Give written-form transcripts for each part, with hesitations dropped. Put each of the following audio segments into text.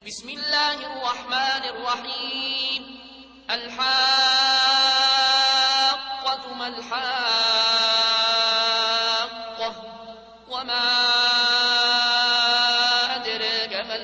بسم الله الرحمن الرحيم. الحاقة ما الحاقة وما أدراك ما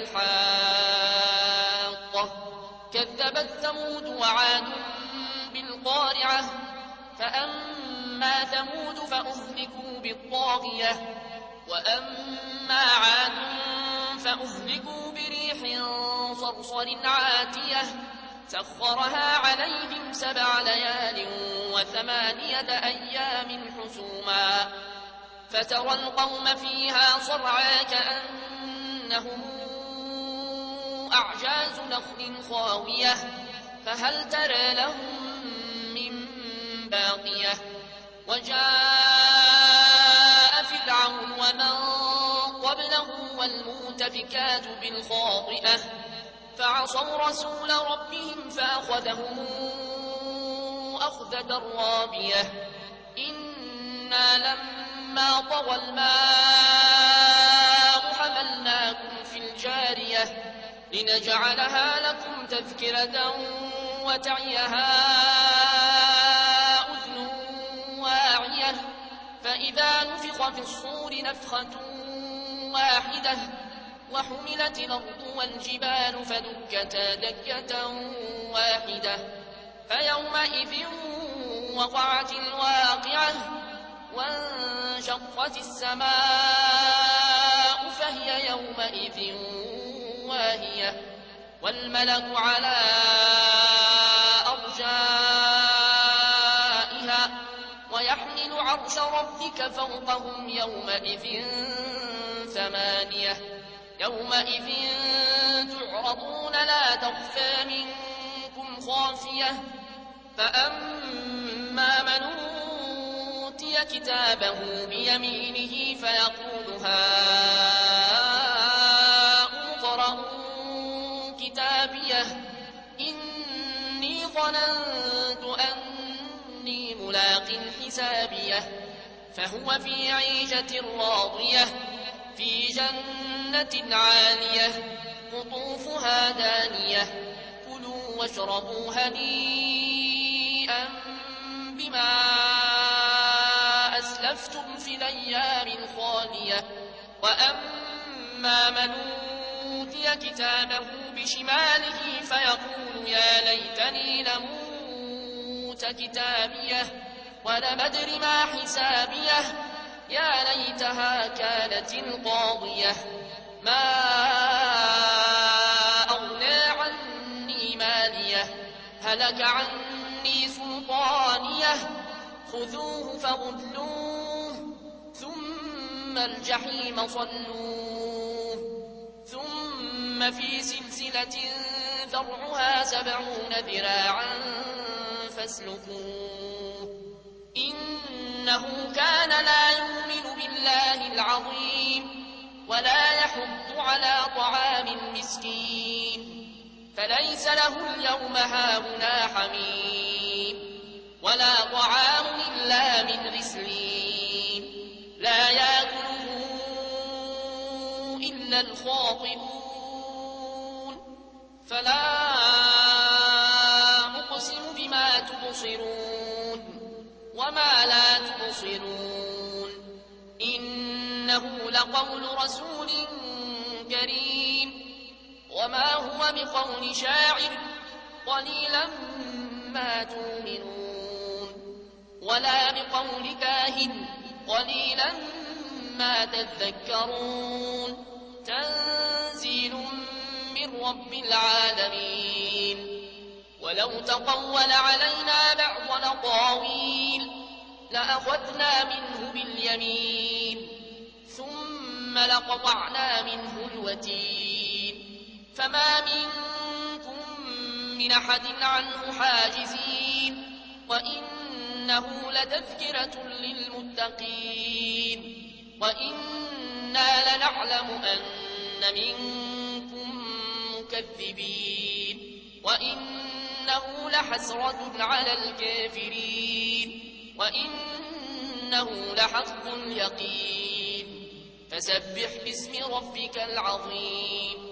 الحاقة كذبت ثمود وعاد بالقارعة فأما ثمود فأهلكوا بالطاغية وأما عاد فأهلكوا بريح صرصر عاتية سخرها عليهم 7 ليال و8 أيام حسوما فترى القوم فيها صرعى كأنهم أعجاز نخل خاوية فهل ترى لهم من باقية وجاء فرعون ومن قبله والمؤتفكات بالخاطئة فعصوا رسول ربهم فأخذهم أخذة رابية إنا لما طغى الماء حملناكم في الجارية لنجعلها لكم تذكرة وتعيها أذن واعية فإذا نفخ في الصور نفخة واحدة وحملت الأرض والجبال فدكتا دكة واحدة فيومئذ وقعت الواقعة وانشقت السماء فهي يومئذ واهية والملك على أرجائها ويحمل عرش ربك فوقهم يومئذ 8 يومئذ تعرضون لا تخفى منكم خافية فأما من أوتي كتابه بيمينه فيقول هاؤم اقرءوا كتابيه إني ظننت أني ملاق حسابيه فهو في عيشة راضية في جنة عالية قطوفها دانية كلوا واشربوا هنيئا بما أسلفتم في الأيام الخالية وأما من أوتي كتابه بشماله فيقول يا ليتني لموت كتابيه ولم أدر ما حسابيه يا ليتها كانت القاضية ما أغنى عني ماليه هلك عني سلطانيه خذوه فغلوه ثم الجحيم صلوه ثم في سلسلة ذرعها 70 ذراعا فاسلكوه إنه كان لا يؤمن بالله العظيم ولا يحض على طعام المسكين فليس له اليوم هاهنا حميم ولا طعام إلا من غسلين لا يأكله إلا الخاطئون فلا أقسم بما تبصرون وما لا تبصرون إنه لقول رسول كريم وما هو بقول شاعر قليلا ما تؤمنون ولا بقول كاهن قليلا ما تذكرون تنزيل من رب العالمين ولو تقول علينا بعض الأقاويل لأخذنا منه باليمين ثم لقطعنا منه الوتين فما منكم من أحد عنه حاجزين وإنه لتذكرة للمتقين وإنا لنعلم أن منكم مكذبين وإنه لحسرة على الكافرين وإنه لحق اليقين فسبح باسم ربك العظيم